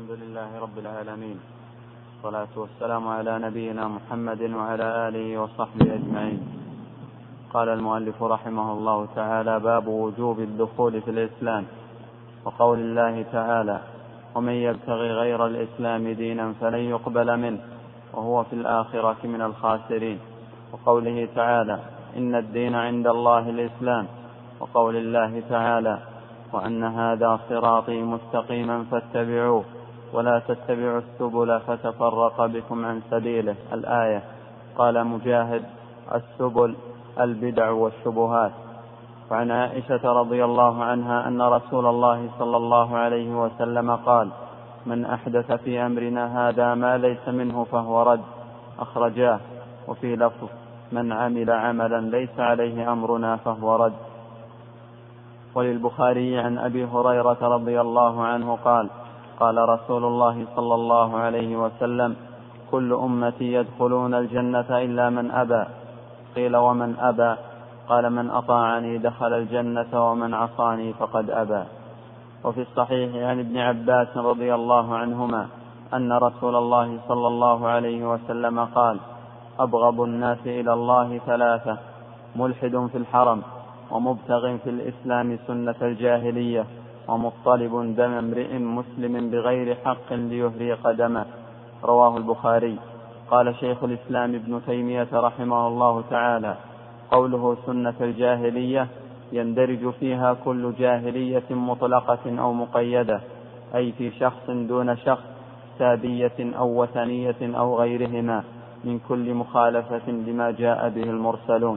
الحمد لله رب العالمين، والصلاة والسلام على نبينا محمد وعلى آله وصحبه أجمعين. قال المؤلف رحمه الله تعالى: باب وجوب الدخول في الإسلام، وقول الله تعالى: ومن يبتغي غير الإسلام دينا فلن يقبل منه وهو في الآخرة من الخاسرين، وقوله تعالى: إن الدين عند الله الإسلام، وقول الله تعالى: وأن هذا صراطي مستقيما فاتبعوه ولا تتبعوا السبل فتفرق بكم عن سبيله. الآية. قال مجاهد: السبل البدع والشبهات. وعن عائشة رضي الله عنها أن رسول الله صلى الله عليه وسلم قال: من أحدث في أمرنا هذا ما ليس منه فهو رد. أخرجاه. وفي لفظ: من عمل عملا ليس عليه أمرنا فهو رد. وللبخاري عن أبي هريرة رضي الله عنه قال: قال رسول الله صلى الله عليه وسلم: كل أمتي يدخلون الجنة إلا من أبى. قيل: ومن أبى؟ قال: من أطاعني دخل الجنة ومن عصاني فقد أبى. وفي الصحيح عن ابن عباس رضي الله عنهما أن رسول الله صلى الله عليه وسلم قال: أبغض الناس إلى الله ثلاثة: ملحد في الحرم، ومبتغ في الإسلام سنة الجاهلية، ومطلب دم امرئ مسلم بغير حق ليهريق دمه. رواه البخاري. قال شيخ الإسلام ابن تيمية رحمه الله تعالى: قوله سنة الجاهلية يندرج فيها كل جاهلية مطلقة أو مقيدة، أي في شخص دون شخص، سابية أو وثنية أو غيرهما، من كل مخالفة لما جاء به المرسلون.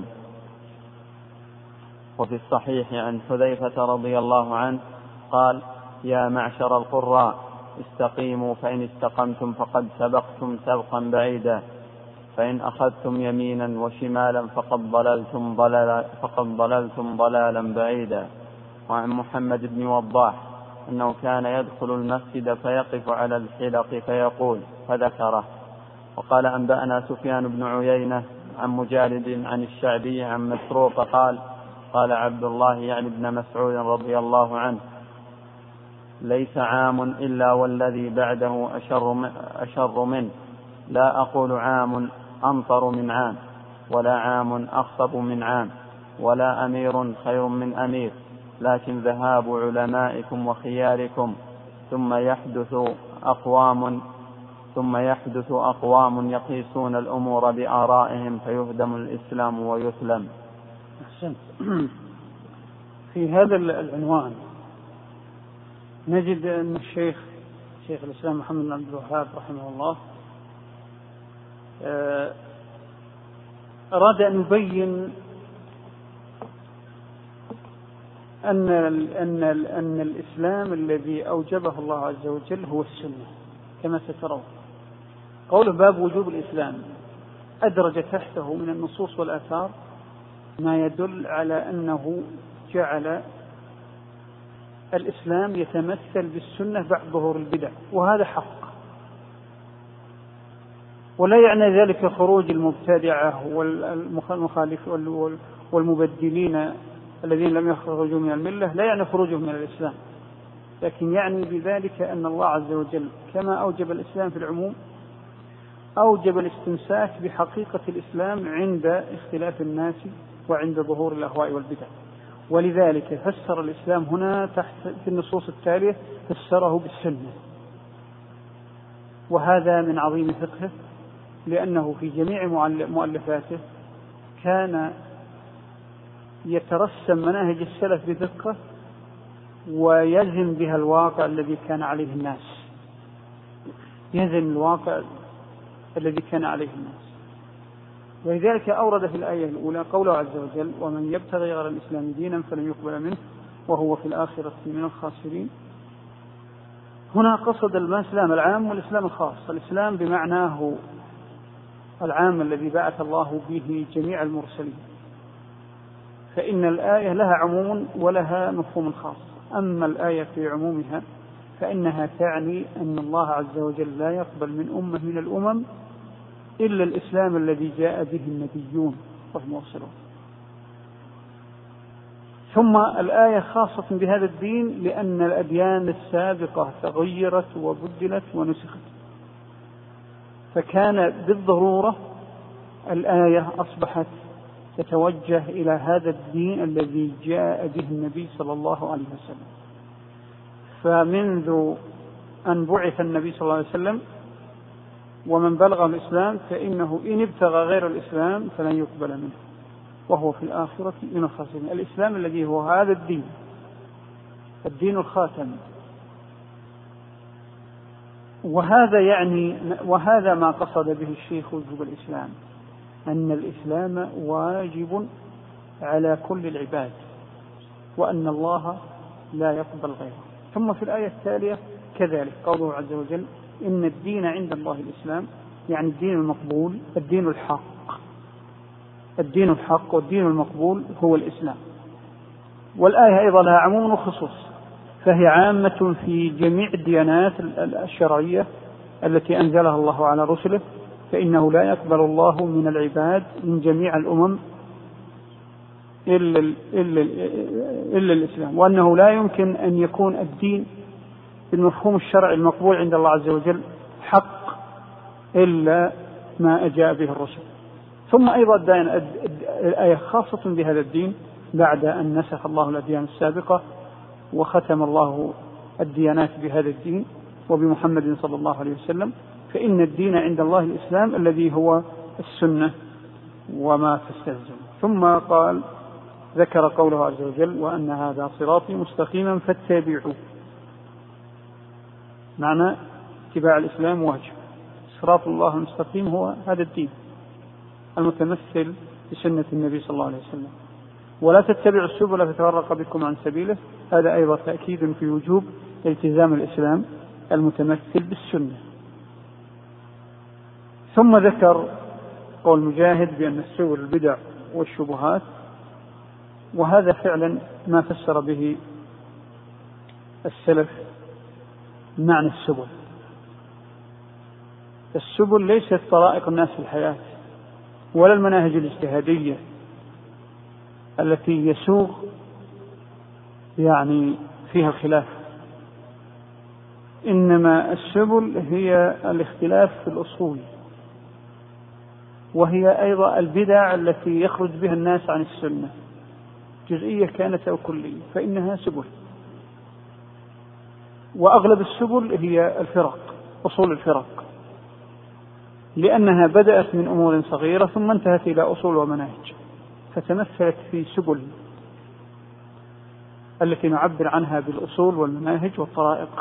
وفي الصحيح عن حذيفة رضي الله عنه قال: يا معشر القراء استقيموا، فإن استقمتم فقد سبقتم سبقا بعيدا، فإن أخذتم يمينا وشمالا فقد ضللتم ضلالا بعيدا. وعن محمد بن وضاح أنه كان يدخل المسجد فيقف على الحلق فيقول، فذكره. وقال: أنبأنا سفيان بن عيينة عن مجالد عن الشعبي عن مسروق قال: قال عبد الله يعني ابن مسعود رضي الله عنه: ليس عام إلا والذي بعده أشر منه، لا أقول عام أمطر من عام، ولا عام أخطب من عام، ولا أمير خير من أمير، لكن ذهاب علمائكم وخياركم، ثم يحدث أقوام يقيسون الأمور بآرائهم فيهدم الإسلام ويسلم. في هذا العنوان نجد أن شيخ الإسلام محمد بن عبد الوهاب رحمه الله أراد أن يبين أن الإسلام الذي أوجبه الله عز وجل هو السنة كما سترون. قوله باب وجوب الإسلام أدرج تحته من النصوص والآثار ما يدل على أنه جعل الإسلام يتمثل بالسنة بعد ظهور البدع، وهذا حق، ولا يعني ذلك خروج المبتدعة والمخالف والمبدلين الذين لم يخرجوا من الملة، لا يعني خروجهم من الإسلام، لكن يعني بذلك أن الله عز وجل كما أوجب الإسلام في العموم أوجب الاستمساك بحقيقة الإسلام عند اختلاف الناس وعند ظهور الأهواء والبدع. ولذلك فسر الإسلام هنا تحت في النصوص التالية فسره بالسنة، وهذا من عظيم فقهه، لأنه في جميع مؤلفاته كان يترسم مناهج السلف بدقة ويزن بها الواقع الذي كان عليه الناس، ولذلك أورد في الآية الأولى قوله عز وجل: ومن يبتغي غير الإسلام دينا فلن يقبل منه وهو في الآخرة من الخاسرين. هنا قصد الإسلام العام والإسلام الخاص. الإسلام بمعناه العام الذي بعث الله به جميع المرسلين، فإن الآية لها عموم ولها مفهوم خاص. أما الآية في عمومها فإنها تعني أن الله عز وجل لا يقبل من أمة من الأمم إلا الإسلام الذي جاء به النبيون والمرسلون. ثم الآية خاصة بهذا الدين لأن الأديان السابقة تغيرت وبدلت ونسخت، فكان بالضرورة الآية أصبحت تتوجه إلى هذا الدين الذي جاء به النبي صلى الله عليه وسلم. فمنذ أن بعث النبي صلى الله عليه وسلم ومن بلغ الإسلام فإنه إن ابتغى غير الإسلام فلن يقبل منه وهو في الآخرة من الخاسرين. الإسلام الذي هو هذا الدين، الدين الخاتم. وهذا ما قصد به الشيخ وجوب الإسلام، أن الإسلام واجب على كل العباد وأن الله لا يقبل غيره. ثم في الآية التالية كذلك قوله عز وجل إن الدين عند الله الإسلام، يعني الدين المقبول، الدين الحق. الدين الحق والدين المقبول هو الإسلام. والآية أيضا لها عموم وخصوص، فهي عامة في جميع الديانات الشرعية التي أنزلها الله على رسله، فإنه لا يقبل الله من العباد من جميع الأمم إلا الإسلام، وأنه لا يمكن أن يكون الدين بالمفهوم الشرعي المقبول عند الله عز وجل حق إلا ما أجاء به الرسل. ثم أيضا الآية خاصة بهذا الدين بعد أن نسخ الله الأديان السابقة وختم الله الديانات بهذا الدين وبمحمد صلى الله عليه وسلم، فإن الدين عند الله الإسلام الذي هو السنة وما تستلزم. ثم قال ذكر قوله عز وجل وأن هذا صراطي مستقيما فاتبعوه. معنى اتباع الإسلام واجب. صراط الله المستقيم هو هذا الدين المتمثل بسنة النبي صلى الله عليه وسلم. ولا تتبعوا السبل فتفرق بكم عن سبيله، هذا أيضا تأكيد في وجوب التزام الإسلام المتمثل بالسنة. ثم ذكر قول مجاهد بأن السبل البدع والشبهات، وهذا فعلا ما فسر به السلف معنى السبل. السبل ليست طرائق الناس في الحياة ولا المناهج الاجتهادية التي يسوغ يعني فيها الخلاف، إنما السبل هي الاختلاف في الأصول، وهي أيضا البدع التي يخرج بها الناس عن السنة جزئية كانت أو كلية، فإنها سبل. وأغلب السبل هي الفرق، أصول الفرق، لأنها بدأت من أمور صغيرة ثم انتهت إلى أصول ومناهج، فتمثلت في سبل التي نعبر عنها بالأصول والمناهج والطرائق.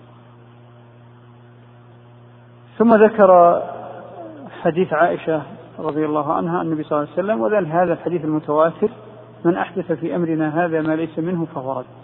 ثم ذكر حديث عائشة رضي الله عنها النبي صلى الله عليه وسلم، وذل هذا الحديث المتواتر من أحدث في أمرنا هذا ما ليس منه فهو رد.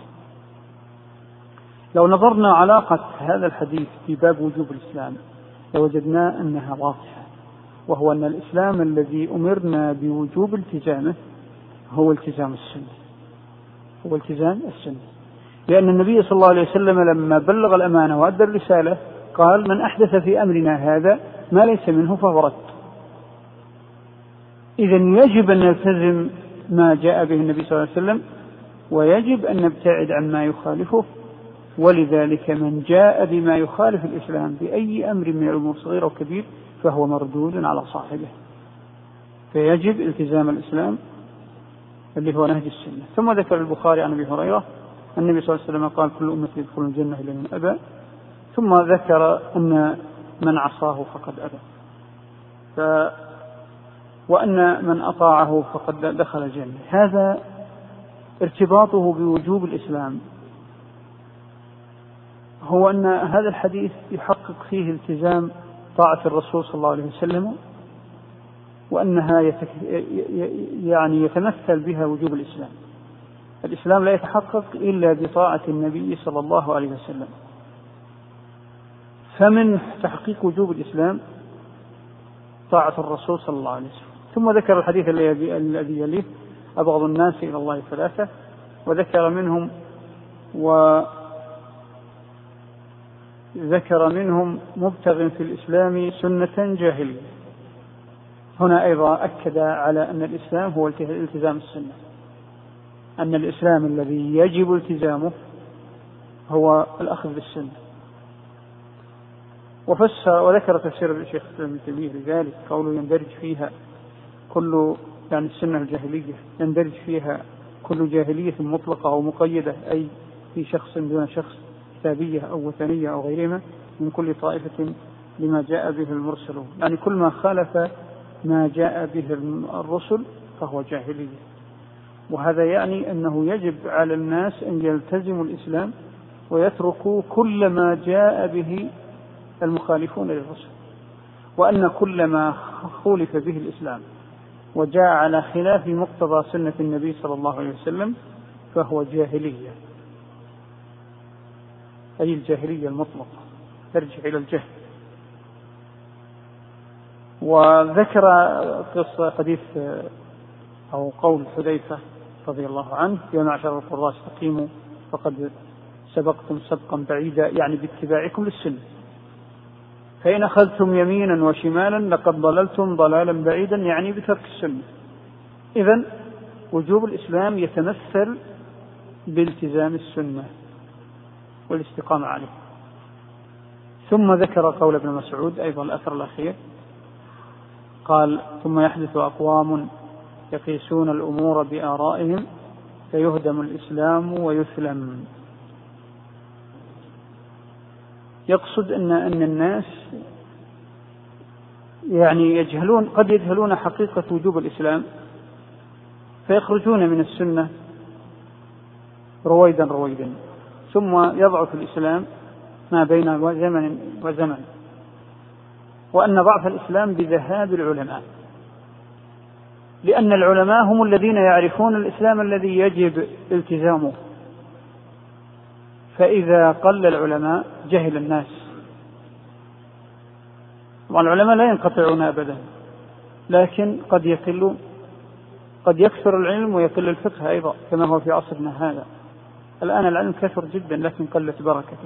لو نظرنا علاقة هذا الحديث في باب وجوب الإسلام لوجدنا أنها واضحة، وهو أن الإسلام الذي أمرنا بوجوب التزامه هو التزام السنة، هو التزام السنة، لأن النبي صلى الله عليه وسلم لما بلغ الأمانة وأدى الرسالة قال من أحدث في أمرنا هذا ما ليس منه فهو رد. إذن يجب أن نلتزم ما جاء به النبي صلى الله عليه وسلم، ويجب أن نبتعد عما يخالفه. ولذلك من جاء بما يخالف الإسلام بأي أمر من الأمور صغير أو كبير فهو مردود على صاحبه، فيجب التزام الإسلام اللي هو نهج السنة. ثم ذكر البخاري عن أبي هريرة النبي صلى الله عليه وسلم قال كل أمتي يدخلون الجنة إلا من أبى، ثم ذكر أن من عصاه فقد أبى، وأن من أطاعه فقد دخل الجنة. هذا ارتباطه بوجوب الإسلام، هو أن هذا الحديث يحقق فيه التزام طاعة الرسول صلى الله عليه وسلم، وأنها يعني يتمثل بها وجوب الإسلام. الإسلام لا يتحقق إلا بطاعة النبي صلى الله عليه وسلم، فمن تحقيق وجوب الإسلام طاعة الرسول صلى الله عليه وسلم. ثم ذكر الحديث الذي يليه أبغض الناس إلى الله ثلاثة، وذكر منهم مبتغ في الإسلام سنة جاهلية. هنا أيضا أكد على أن الإسلام هو التزام السنة، أن الإسلام الذي يجب التزامه هو الأخذ بالسنة. وفسر وذكر تفسير الشيخ ابن تيمية لذلك قوله يندرج فيها كل يعني السنة الجاهلية يندرج فيها كل جاهلية مطلقة أو مقيدة، أي في شخص دون شخص، كتابية أو وثنية أو غيرهما، من كل طائفة لما جاء به المرسلون، يعني كل ما خالف ما جاء به الرسل فهو جاهلية. وهذا يعني أنه يجب على الناس أن يلتزموا الإسلام ويتركوا كل ما جاء به المخالفون للرسل، وأن كل ما خولف به الإسلام وجاء على خلاف مقتضى سنة النبي صلى الله عليه وسلم فهو جاهلية، أي الجاهلية المطلقة ترجع إلى الجهل. وذكر قصة حديث أو قول حذيفة رضي الله عنه: يا معشر القراء استقيموا فقد سبقتم سبقا بعيدا، يعني باتباعكم للسنة، فإن أخذتم يمينا وشمالا لقد ضللتم ضلالا بعيدا، يعني بترك السنة. إذن وجوب الإسلام يتمثل بالتزام السنة والاستقامة عليه. ثم ذكر قول ابن مسعود أيضا الأثر الأخير، قال: ثم يحدث أقوام يقيسون الأمور بآرائهم فيهدم الإسلام ويسلم. يقصد أن الناس يعني يجهلون، قد يجهلون حقيقة وجوب الإسلام فيخرجون من السنة رويدا رويدا، ثم يضعف الإسلام ما بين زمن وزمن، وأن ضعف الإسلام بذهاب العلماء، لأن العلماء هم الذين يعرفون الإسلام الذي يجب التزامه، فإذا قل العلماء جهل الناس. والعلماء لا ينقطعون أبدا، لكن قد يقلون، قد يكثر العلم ويقل الفقه أيضا، كما هو في عصرنا هذا. الآن العلم كثر جدا لكن قلت بركته،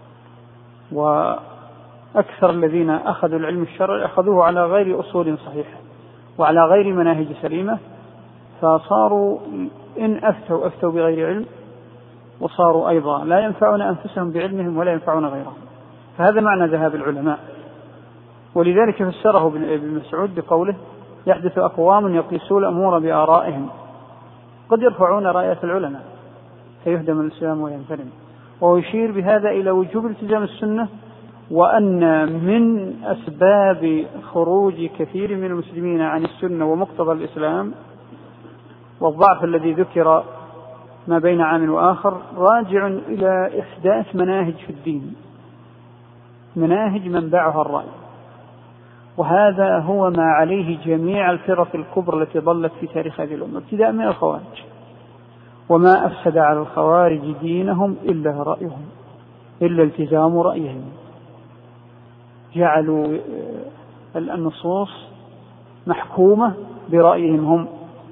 وأكثر الذين أخذوا العلم الشرعي أخذوه على غير أصول صحيحة وعلى غير مناهج سليمة، فصاروا إن أفتوا بغير علم، وصاروا أيضا لا ينفعون أنفسهم بعلمهم ولا ينفعون غيرهم. فهذا معنى ذهاب العلماء. ولذلك فسره ابن مسعود بقوله: يحدث أقوام يقيسون الأمور بآرائهم، قد يرفعون راية العلماء فيهدم الإسلام وينفرم. ويشير بهذا إلى وجوب التزام السنة، وأن من أسباب خروج كثير من المسلمين عن السنة ومقتضى الإسلام والضعف الذي ذكر ما بين عام وآخر راجع إلى إحداث مناهج في الدين، مناهج منبعها الرأي، وهذا هو ما عليه جميع الفرق الكبرى التي ضلت في تاريخ هذه الأمة، ابتداء من الخوارج. وما أفسد على الخوارج دينهم إلا رأيهم، إلا التزام رأيهم. جعلوا النصوص محكومة برأيهم هم.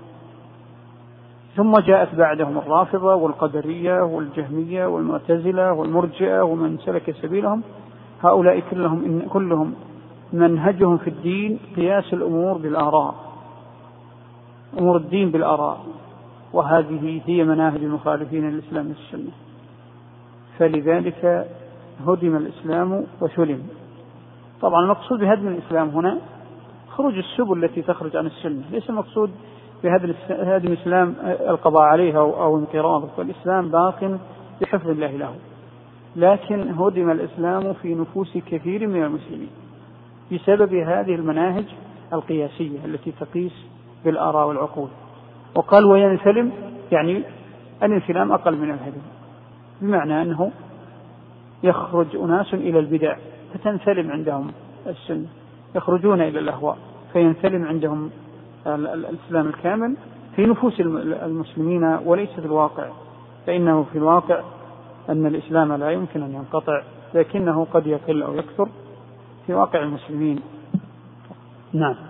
ثم جاءت بعدهم الرافضة والقدرية والجهمية والمعتزلة والمرجئة ومن سلك سبيلهم. هؤلاء كلهم منهجهم في الدين قياس الأمور بالآراء، أمور الدين بالآراء، وهذه هي مناهج المخالفين للإسلام والسنة. فلذلك هدم الإسلام وسلم. طبعا المقصود بهدم الإسلام هنا خروج السبل التي تخرج عن السنة، ليس المقصود بهدم الإسلام القضاء عليها أو انقراضه، فالإسلام باق بحفظ الله له، لكن هدم الإسلام في نفوس كثير من المسلمين بسبب هذه المناهج القياسية التي تقيس بالآراء والعقول. وقال وينسلم، يعني الانسلام أقل من الهدم، بمعنى أنه يخرج أناس إلى البدع فتنسلم عندهم السنة، يخرجون إلى الأهواء فينسلم عندهم الإسلام الكامل في نفوس المسلمين وليس في الواقع، فإنه في الواقع أن الإسلام لا يمكن أن ينقطع، لكنه قد يقل أو يكثر في واقع المسلمين. نعم.